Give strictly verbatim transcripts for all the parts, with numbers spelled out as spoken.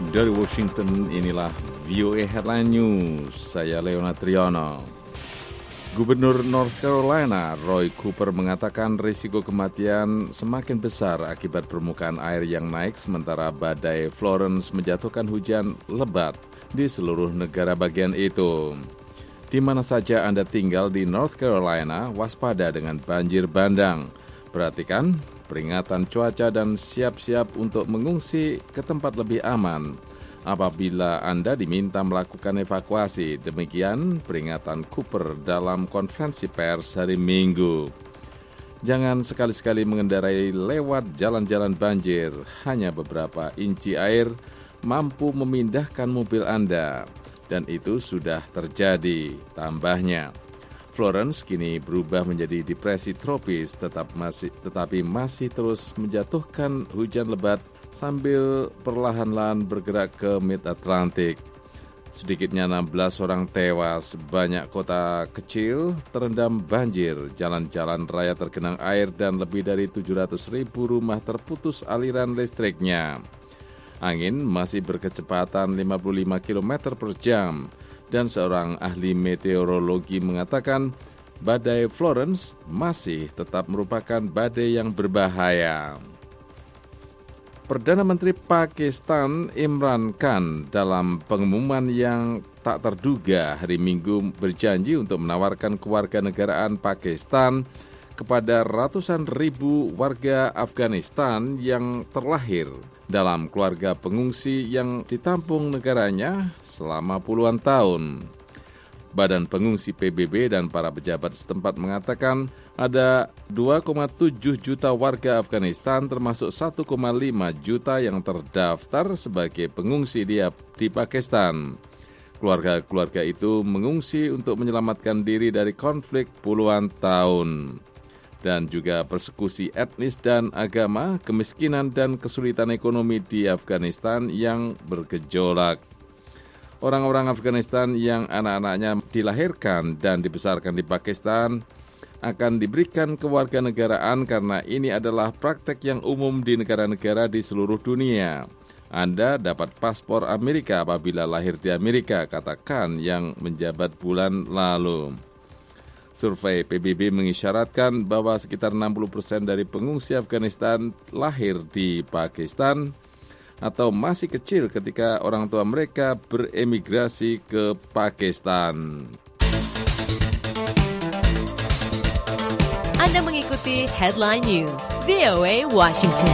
Dari Washington, inilah V O A Headline News. Saya Leona Triano. Gubernur North Carolina, Roy Cooper, mengatakan risiko kematian semakin besar akibat permukaan air yang naik sementara badai Florence menjatuhkan hujan lebat di seluruh negara bagian itu. Di mana saja Anda tinggal di North Carolina, waspada dengan banjir bandang. Perhatikan peringatan cuaca dan siap-siap untuk mengungsi ke tempat lebih aman apabila Anda diminta melakukan evakuasi. Demikian peringatan Cooper dalam konferensi pers hari Minggu. Jangan sekali-sekali mengendarai lewat jalan-jalan banjir. Hanya beberapa inci air mampu memindahkan mobil Anda. Dan itu sudah terjadi, tambahnya. Florence kini berubah menjadi depresi tropis tetap masih, tetapi masih terus menjatuhkan hujan lebat sambil perlahan-lahan bergerak ke Mid-Atlantic. Sedikitnya enam belas orang tewas, banyak kota kecil terendam banjir, jalan-jalan raya tergenang air dan lebih dari tujuh ratus ribu rumah terputus aliran listriknya. Angin masih berkecepatan lima puluh lima kilometer per jam. Dan seorang ahli meteorologi mengatakan badai Florence masih tetap merupakan badai yang berbahaya. Perdana Menteri Pakistan Imran Khan dalam pengumuman yang tak terduga hari Minggu berjanji untuk menawarkan kewarganegaraan Pakistan kepada ratusan ribu warga Afghanistan yang terlahir dalam keluarga pengungsi yang ditampung negaranya selama puluhan tahun. Badan Pengungsi P B B dan para pejabat setempat mengatakan ada dua koma tujuh juta warga Afghanistan termasuk satu koma lima juta yang terdaftar sebagai pengungsi di, di Pakistan. Keluarga-keluarga itu mengungsi untuk menyelamatkan diri dari konflik puluhan tahun. Dan juga persekusi etnis dan agama, kemiskinan dan kesulitan ekonomi di Afghanistan yang bergejolak. Orang-orang Afghanistan yang anak-anaknya dilahirkan dan dibesarkan di Pakistan akan diberikan kewarganegaraan karena ini adalah praktek yang umum di negara-negara di seluruh dunia. Anda dapat paspor Amerika apabila lahir di Amerika, katakan yang menjabat bulan lalu. Survei P B B mengisyaratkan bahwa sekitar enam puluh persen dari pengungsi Afghanistan lahir di Pakistan atau masih kecil ketika orang tua mereka beremigrasi ke Pakistan. Anda mengikuti Headline News V O A Washington.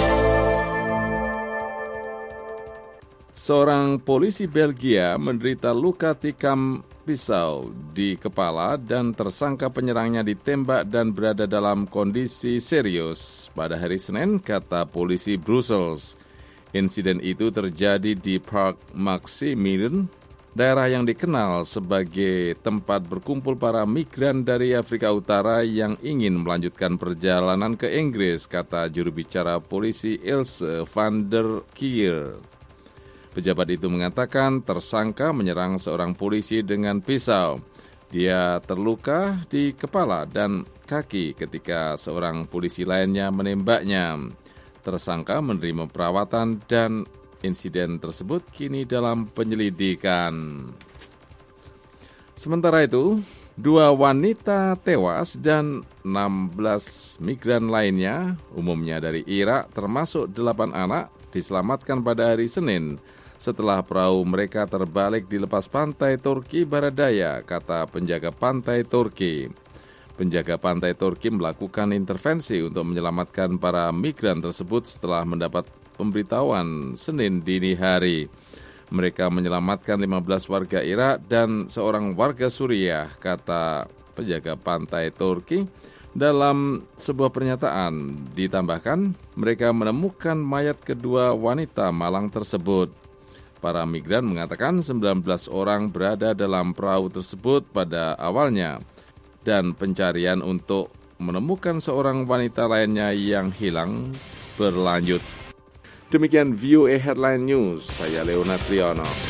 Seorang polisi Belgia menderita luka tikam pisau di kepala dan tersangka penyerangnya ditembak dan berada dalam kondisi serius pada hari Senin, kata polisi Brussels. Insiden itu terjadi di Park Maximilian, daerah yang dikenal sebagai tempat berkumpul para migran dari Afrika Utara yang ingin melanjutkan perjalanan ke Inggris, kata juru bicara polisi Ilse van der Kier. Pejabat itu mengatakan tersangka menyerang seorang polisi dengan pisau. Dia terluka di kepala dan kaki ketika seorang polisi lainnya menembaknya. Tersangka menerima perawatan dan insiden tersebut kini dalam penyelidikan. Sementara itu, dua wanita tewas dan enam belas migran lainnya, umumnya dari Irak termasuk delapan anak, diselamatkan pada hari Senin setelah perahu mereka terbalik di lepas pantai Turki Barat Daya, kata penjaga pantai Turki. Penjaga pantai Turki melakukan intervensi untuk menyelamatkan para migran tersebut setelah mendapat pemberitahuan Senin dini hari. Mereka menyelamatkan lima belas warga Irak dan seorang warga Suriah, kata penjaga pantai Turki. Dalam sebuah pernyataan ditambahkan, mereka menemukan mayat kedua wanita malang tersebut. Para migran mengatakan sembilan belas orang berada dalam perahu tersebut pada awalnya dan pencarian untuk menemukan seorang wanita lainnya yang hilang berlanjut. Demikian V O A Headline News, saya Leona Triano.